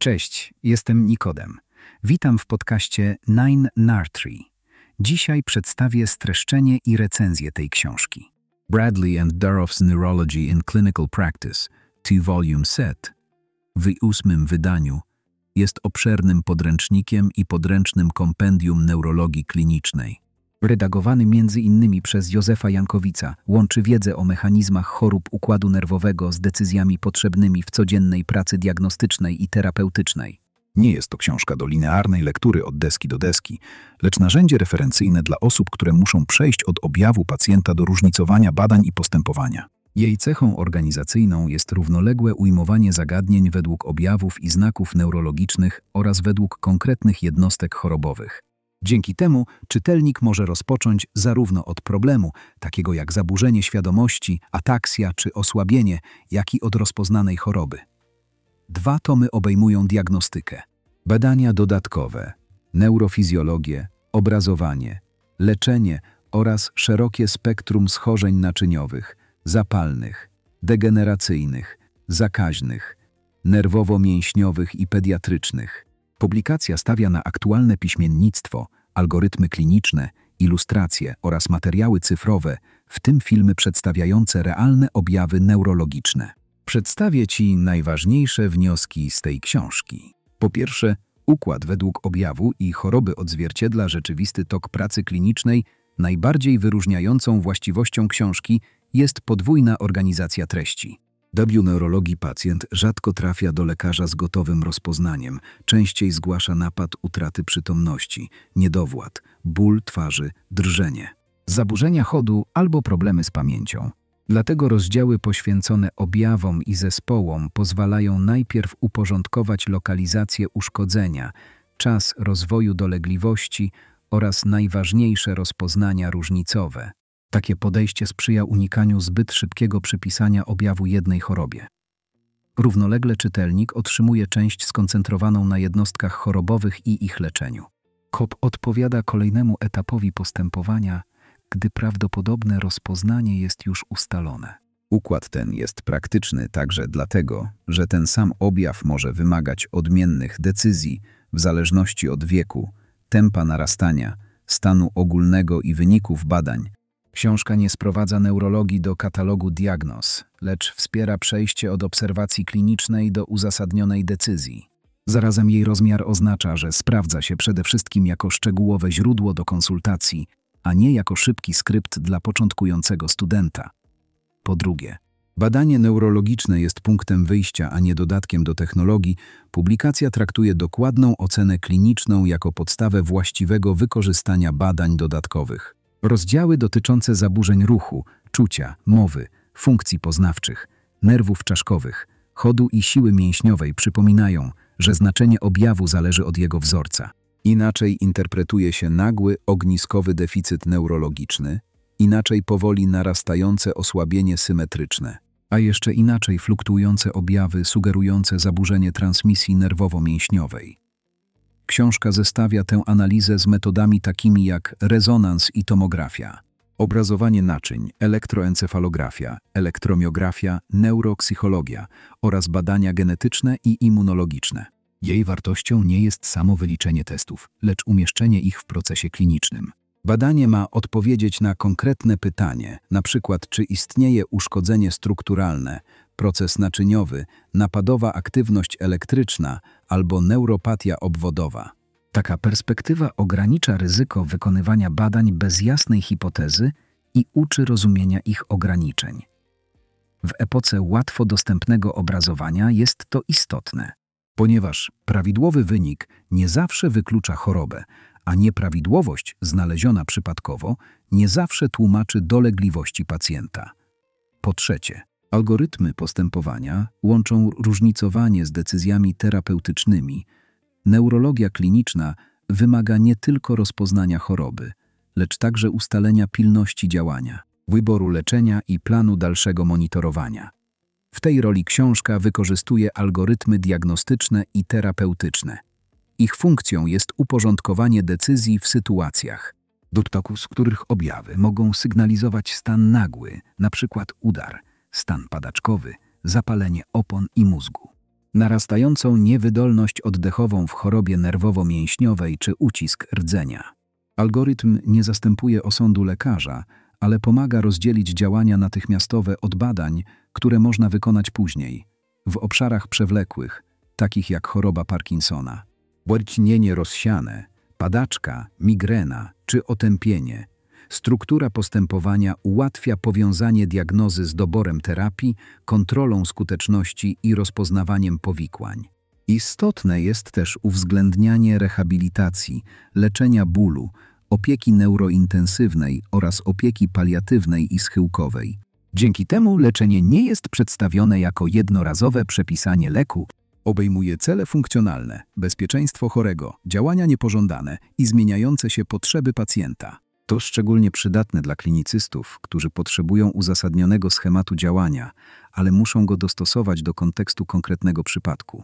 Cześć, jestem Nikodem. Witam w podcaście Nine Nartree. Dzisiaj przedstawię streszczenie i recenzję tej książki. Bradley and Durof's Neurology in Clinical Practice, two-volume set, w 8. wydaniu, jest obszernym podręcznikiem i podręcznym kompendium neurologii klinicznej. Redagowany m.in. przez Józefa Jankowica, łączy wiedzę o mechanizmach chorób układu nerwowego z decyzjami potrzebnymi w codziennej pracy diagnostycznej i terapeutycznej. Nie jest to książka do linearnej lektury od deski do deski, lecz narzędzie referencyjne dla osób, które muszą przejść od objawu pacjenta do różnicowania badań i postępowania. Jej cechą organizacyjną jest równoległe ujmowanie zagadnień według objawów i znaków neurologicznych oraz według konkretnych jednostek chorobowych. Dzięki temu czytelnik może rozpocząć zarówno od problemu, takiego jak zaburzenie świadomości, ataksja czy osłabienie, jak i od rozpoznanej choroby. 2 tomy obejmują diagnostykę, badania dodatkowe, neurofizjologię, obrazowanie, leczenie oraz szerokie spektrum schorzeń naczyniowych, zapalnych, degeneracyjnych, zakaźnych, nerwowo-mięśniowych i pediatrycznych. Publikacja stawia na aktualne piśmiennictwo, algorytmy kliniczne, ilustracje oraz materiały cyfrowe, w tym filmy przedstawiające realne objawy neurologiczne. Przedstawię Ci najważniejsze wnioski z tej książki. Po pierwsze, układ według objawu i choroby odzwierciedla rzeczywisty tok pracy klinicznej. Najbardziej wyróżniającą właściwością książki jest podwójna organizacja treści. W neurologii pacjent rzadko trafia do lekarza z gotowym rozpoznaniem, częściej zgłasza napad utraty przytomności, niedowład, ból twarzy, drżenie, zaburzenia chodu albo problemy z pamięcią. Dlatego rozdziały poświęcone objawom i zespołom pozwalają najpierw uporządkować lokalizację uszkodzenia, czas rozwoju dolegliwości oraz najważniejsze rozpoznania różnicowe. Takie podejście sprzyja unikaniu zbyt szybkiego przypisania objawu jednej chorobie. Równolegle czytelnik otrzymuje część skoncentrowaną na jednostkach chorobowych i ich leczeniu. KOP odpowiada kolejnemu etapowi postępowania, gdy prawdopodobne rozpoznanie jest już ustalone. Układ ten jest praktyczny także dlatego, że ten sam objaw może wymagać odmiennych decyzji w zależności od wieku, tempa narastania, stanu ogólnego i wyników badań. Książka nie sprowadza neurologii do katalogu diagnoz, lecz wspiera przejście od obserwacji klinicznej do uzasadnionej decyzji. Zarazem jej rozmiar oznacza, że sprawdza się przede wszystkim jako szczegółowe źródło do konsultacji, a nie jako szybki skrypt dla początkującego studenta. Po drugie, badanie neurologiczne jest punktem wyjścia, a nie dodatkiem do technologii. Publikacja traktuje dokładną ocenę kliniczną jako podstawę właściwego wykorzystania badań dodatkowych. Rozdziały dotyczące zaburzeń ruchu, czucia, mowy, funkcji poznawczych, nerwów czaszkowych, chodu i siły mięśniowej przypominają, że znaczenie objawu zależy od jego wzorca. Inaczej interpretuje się nagły, ogniskowy deficyt neurologiczny, inaczej powoli narastające osłabienie symetryczne, a jeszcze inaczej fluktuujące objawy sugerujące zaburzenie transmisji nerwowo-mięśniowej. Książka zestawia tę analizę z metodami takimi jak rezonans i tomografia, obrazowanie naczyń, elektroencefalografia, elektromiografia, neuropsychologia oraz badania genetyczne i immunologiczne. Jej wartością nie jest samo wyliczenie testów, lecz umieszczenie ich w procesie klinicznym. Badanie ma odpowiedzieć na konkretne pytanie, np. czy istnieje uszkodzenie strukturalne, proces naczyniowy, napadowa aktywność elektryczna albo neuropatia obwodowa. Taka perspektywa ogranicza ryzyko wykonywania badań bez jasnej hipotezy i uczy rozumienia ich ograniczeń. W epoce łatwo dostępnego obrazowania jest to istotne, ponieważ prawidłowy wynik nie zawsze wyklucza chorobę, a nieprawidłowość znaleziona przypadkowo nie zawsze tłumaczy dolegliwości pacjenta. Po trzecie, algorytmy postępowania łączą różnicowanie z decyzjami terapeutycznymi. Neurologia kliniczna wymaga nie tylko rozpoznania choroby, lecz także ustalenia pilności działania, wyboru leczenia i planu dalszego monitorowania. W tej roli książka wykorzystuje algorytmy diagnostyczne i terapeutyczne. Ich funkcją jest uporządkowanie decyzji w sytuacjach, z których objawy mogą sygnalizować stan nagły, np. udar, stan padaczkowy, zapalenie opon i mózgu. narastającą niewydolność oddechową w chorobie nerwowo-mięśniowej czy ucisk rdzenia. Algorytm nie zastępuje osądu lekarza, ale pomaga rozdzielić działania natychmiastowe od badań, które można wykonać później, w obszarach przewlekłych, takich jak choroba Parkinsona, błędnienie rozsiane, padaczka, migrena czy otępienie. Struktura postępowania ułatwia powiązanie diagnozy z doborem terapii, kontrolą skuteczności i rozpoznawaniem powikłań. Istotne jest też uwzględnianie rehabilitacji, leczenia bólu, opieki neurointensywnej oraz opieki paliatywnej i schyłkowej. Dzięki temu leczenie nie jest przedstawione jako jednorazowe przepisanie leku. Obejmuje cele funkcjonalne, bezpieczeństwo chorego, działania niepożądane i zmieniające się potrzeby pacjenta. To szczególnie przydatne dla klinicystów, którzy potrzebują uzasadnionego schematu działania, ale muszą go dostosować do kontekstu konkretnego przypadku.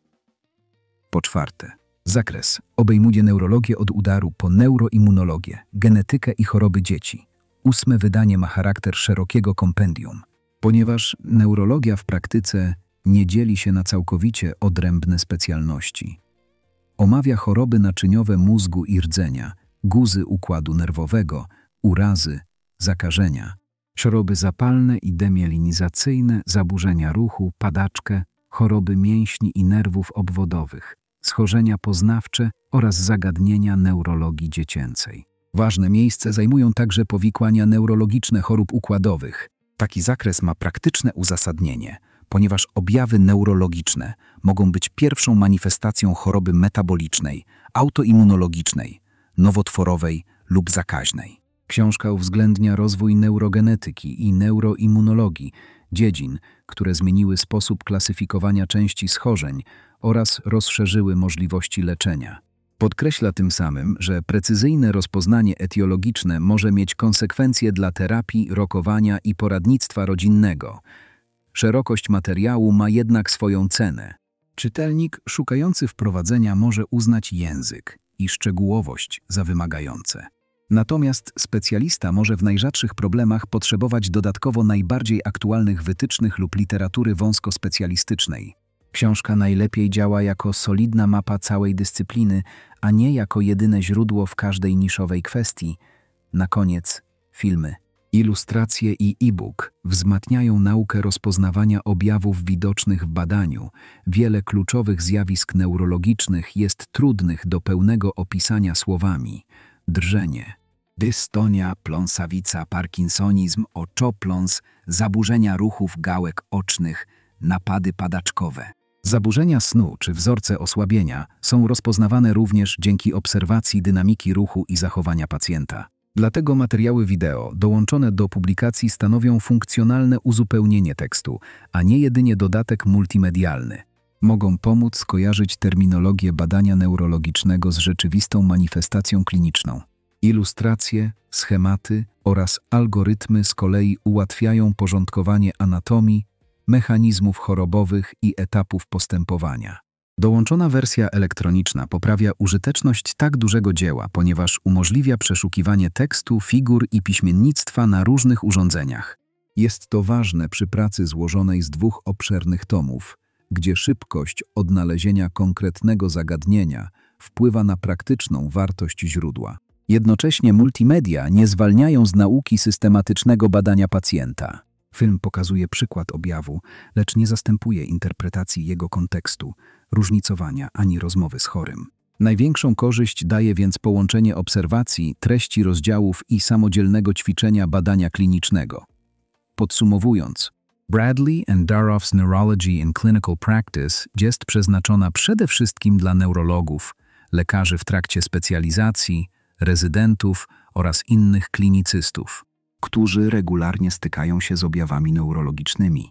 Po czwarte, zakres obejmuje neurologię od udaru po neuroimmunologię, genetykę i choroby dzieci. 8. wydanie ma charakter szerokiego kompendium, ponieważ neurologia w praktyce nie dzieli się na całkowicie odrębne specjalności. Omawia choroby naczyniowe mózgu i rdzenia, guzy układu nerwowego, urazy, zakażenia, choroby zapalne i demielinizacyjne, zaburzenia ruchu, padaczkę, choroby mięśni i nerwów obwodowych, schorzenia poznawcze oraz zagadnienia neurologii dziecięcej. Ważne miejsce zajmują także powikłania neurologiczne chorób układowych. Taki zakres ma praktyczne uzasadnienie, ponieważ objawy neurologiczne mogą być pierwszą manifestacją choroby metabolicznej, autoimmunologicznej, nowotworowej lub zakaźnej. Książka uwzględnia rozwój neurogenetyki i neuroimmunologii, dziedzin, które zmieniły sposób klasyfikowania części schorzeń oraz rozszerzyły możliwości leczenia. Podkreśla tym samym, że precyzyjne rozpoznanie etiologiczne może mieć konsekwencje dla terapii, rokowania i poradnictwa rodzinnego. Szerokość materiału ma jednak swoją cenę. Czytelnik szukający wprowadzenia może uznać język i szczegółowość za wymagające. Natomiast specjalista może w najrzadszych problemach potrzebować dodatkowo najbardziej aktualnych wytycznych lub literatury wąskospecjalistycznej. Książka najlepiej działa jako solidna mapa całej dyscypliny, a nie jako jedyne źródło w każdej niszowej kwestii. Na koniec filmy. Ilustracje i e-book wzmacniają naukę rozpoznawania objawów widocznych w badaniu. Wiele kluczowych zjawisk neurologicznych jest trudnych do pełnego opisania słowami. Drżenie, dystonia, pląsawica, parkinsonizm, oczopląs, zaburzenia ruchów gałek ocznych, napady padaczkowe. Zaburzenia snu czy wzorce osłabienia są rozpoznawane również dzięki obserwacji dynamiki ruchu i zachowania pacjenta. Dlatego materiały wideo dołączone do publikacji stanowią funkcjonalne uzupełnienie tekstu, a nie jedynie dodatek multimedialny. Mogą pomóc skojarzyć terminologię badania neurologicznego z rzeczywistą manifestacją kliniczną. Ilustracje, schematy oraz algorytmy z kolei ułatwiają porządkowanie anatomii, mechanizmów chorobowych i etapów postępowania. Dołączona wersja elektroniczna poprawia użyteczność tak dużego dzieła, ponieważ umożliwia przeszukiwanie tekstu, figur i piśmiennictwa na różnych urządzeniach. Jest to ważne przy pracy złożonej z 2 obszernych tomów, gdzie szybkość odnalezienia konkretnego zagadnienia wpływa na praktyczną wartość źródła. Jednocześnie multimedia nie zwalniają z nauki systematycznego badania pacjenta. Film pokazuje przykład objawu, lecz nie zastępuje interpretacji jego kontekstu, różnicowania ani rozmowy z chorym. Największą korzyść daje więc połączenie obserwacji, treści rozdziałów i samodzielnego ćwiczenia badania klinicznego. Podsumowując, Bradley and Daroff's Neurology in Clinical Practice jest przeznaczona przede wszystkim dla neurologów, lekarzy w trakcie specjalizacji, rezydentów oraz innych klinicystów, którzy regularnie stykają się z objawami neurologicznymi.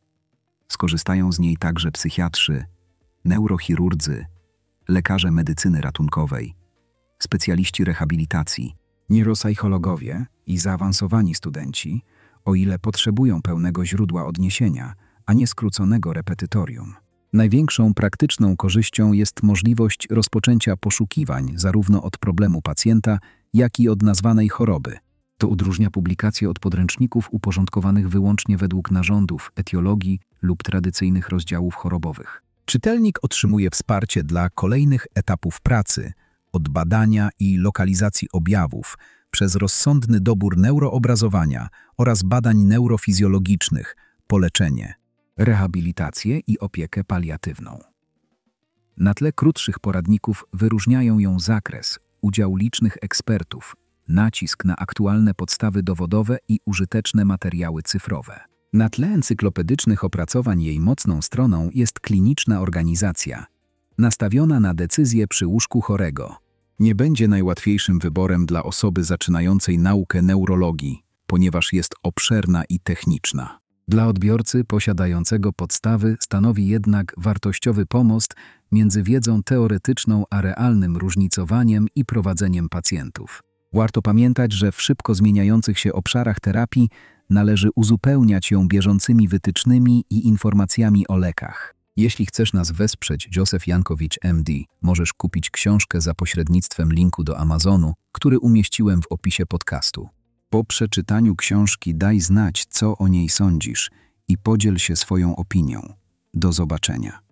Skorzystają z niej także psychiatrzy, neurochirurdzy, lekarze medycyny ratunkowej, specjaliści rehabilitacji, neuropsychologowie i zaawansowani studenci, o ile potrzebują pełnego źródła odniesienia, a nie skróconego repetytorium. Największą praktyczną korzyścią jest możliwość rozpoczęcia poszukiwań zarówno od problemu pacjenta, jak i od nazwanej choroby. To odróżnia publikacje od podręczników uporządkowanych wyłącznie według narządów, etiologii lub tradycyjnych rozdziałów chorobowych. Czytelnik otrzymuje wsparcie dla kolejnych etapów pracy, od badania i lokalizacji objawów, przez rozsądny dobór neuroobrazowania oraz badań neurofizjologicznych, po leczenie, rehabilitację i opiekę paliatywną. Na tle krótszych poradników wyróżniają ją zakres, udział licznych ekspertów, nacisk na aktualne podstawy dowodowe i użyteczne materiały cyfrowe. Na tle encyklopedycznych opracowań jej mocną stroną jest kliniczna organizacja, nastawiona na decyzję przy łóżku chorego. Nie będzie najłatwiejszym wyborem dla osoby zaczynającej naukę neurologii, ponieważ jest obszerna i techniczna. Dla odbiorcy posiadającego podstawy stanowi jednak wartościowy pomost między wiedzą teoretyczną a realnym różnicowaniem i prowadzeniem pacjentów. Warto pamiętać, że w szybko zmieniających się obszarach terapii należy uzupełniać ją bieżącymi wytycznymi i informacjami o lekach. Jeśli chcesz nas wesprzeć, Józef Jankowicz MD, możesz kupić książkę za pośrednictwem linku do Amazonu, który umieściłem w opisie podcastu. Po przeczytaniu książki daj znać, co o niej sądzisz i podziel się swoją opinią. Do zobaczenia.